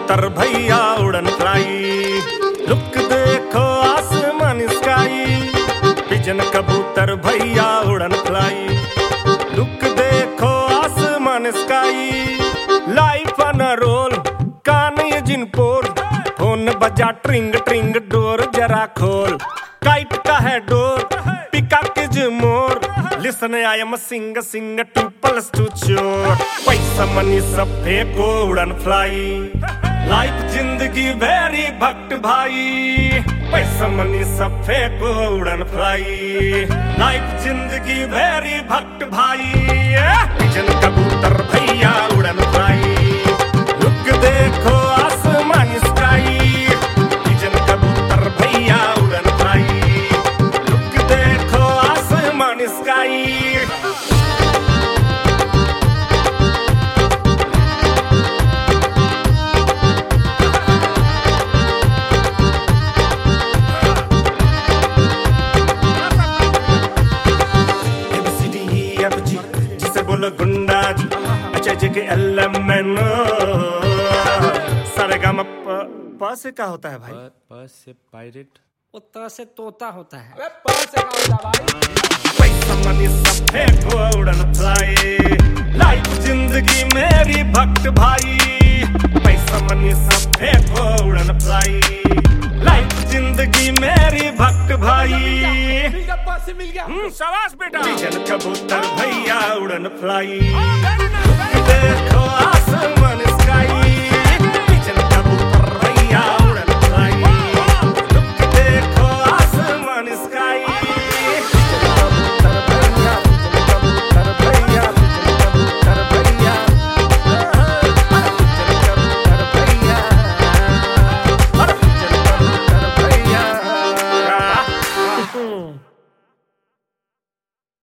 कबूतर भैया उड़न फ्लाई, लुक देखो आसमान स्काई। पिजन कबूतर भैया उड़न फ्लाई, लुक देखो आसमान sky. Life on a roll, कान ये जिन पोल, फोन बजा ट्रिंग ट्रिंग डोर जरा खोल। काइट का है डोर, पिकॉक इज मोर, listen I am sing sing 2+2 चोर। पैसा मनी सब फेंको उड़न फ्लाई, लाइफ जिंदगी वेरी भक्त भाई। पैसा मनी सब फेंको उड़न फ्लाई, लाइफ जिंदगी वेरी भक्त भाई। पिजन कबूतर भैया उड़न फ्लाई, लुक देखो आसमान स्काई। पिजन कबूतर भैया उड़न फ्लाई, लुक देखो आसमान स्काई। जिसे बोलो गुंडा जी, अच्छा जगह LMNO। सारे गामा प से क्या होता है भाई? प से पायरेट, त से तोता होता है। अबे प से क्या होता भाई? पैसा मनी सब फेंको उड़न फ्लाई, लाइफ जिंदगी मेरी भक्त भाई। पैसा मनी सब फेंको उड़न फ्लाई, लाइफ जिंदगी मेरी भक्त भाई। प से मिल गया। शाबाश बेटा। पिजन कबूतर भैया उड़न फ्लाई, देखो आसमान